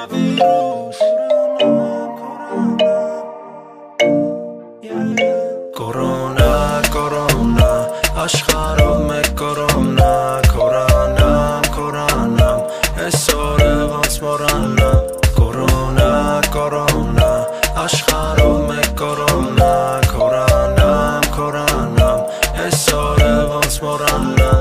Կորոնավիրուս Կորոնա, կորոնա, աշխարհով մեկ կորոնա Կորանամ, կորանամ, այսօրը ոնց մոռանամ Կորոնա, կորոնա, աշխարհով մեկ կորոնա Կորանամ, կորանամ, այսօրը ոնց մոռանամ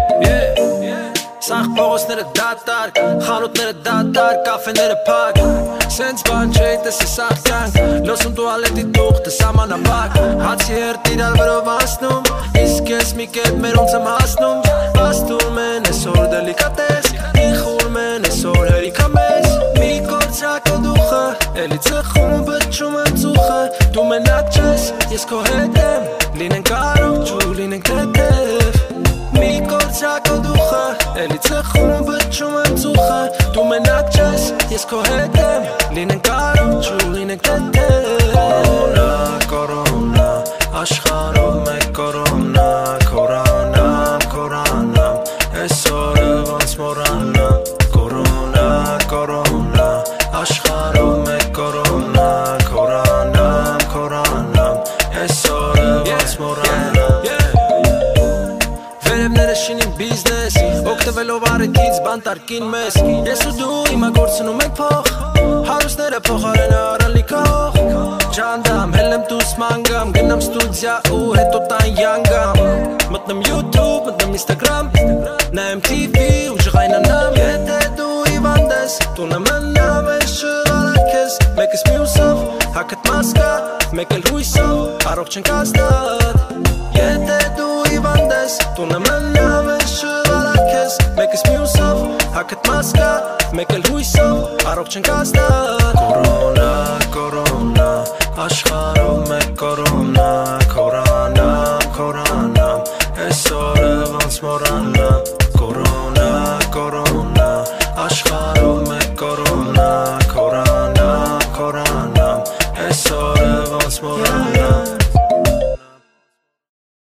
Սաղ փողոցները դատարկ, խանութները դատարկ, կաֆեները փակ Սենց բան չէի տեսի սաղ կյանք, լոսում տուալետի տուղթը սամանապակ Հացի հերտ իրար վրով անցնում, իսկ ես մի կետ մեր ոնց եմ հասնում Աստում են այսօր դելիկատես, իխուրմ են այսօր հերիքա մեզ Մի կործրակո դուխը, էլի ծխում բջում եմ ծուխը Դու մենակ չես, ես քո հետ եմ, լինենք առողջ ու լինենք թեթև Մի կործրակո դուխը, էլի ծխում բջում եմ ծուխը Դու մենակ չես, ես քո հետ եմ, լինենք առողջ ու լինենք թեթև Կորոնա, կորոնա, աշխարհով մեկ կորոնա Կորանամ, կորանամ, այսօրը ոնց մոռանամ Կորոնա, կորոնա, աշխարհով մեկ կորոնա Կորանամ, կորանամ, այսօրը ոնց մոռանամ Վերևները շինին բիզնես, օգտվելով առիթից բանտարկին մեզ Ես ու դու հիմա գործնում ենք փող, հարուստները փոխարեն առալիքող Ջանդամ, հելեմ դուս մանգամ, գնամ ստուդիա ու հետո տան յանգամ Մտնում YouTube, մտնում Instagram, նայեմ TV ու ջղայնանամ Եթե դու իվանդ ես, տունը մնամ ես չվարակես Մեկս մյուսով, հակըտ մասկա, մեկ էլ հույսով, առողջ ենք ազդատ Եթե դու իվանդ ես, տունը մնամ ես չվարակես Մեկս մյուսով, հակըտ մասկա, մեկ էլ հույսով, առողջ ենք ազդատ Կորոնա, կորոնա, աշխարհով մեկ կորոնա Կորանամ, կորանամ, այսօրը ոնց մոռանամ Կորոնա, կորոնա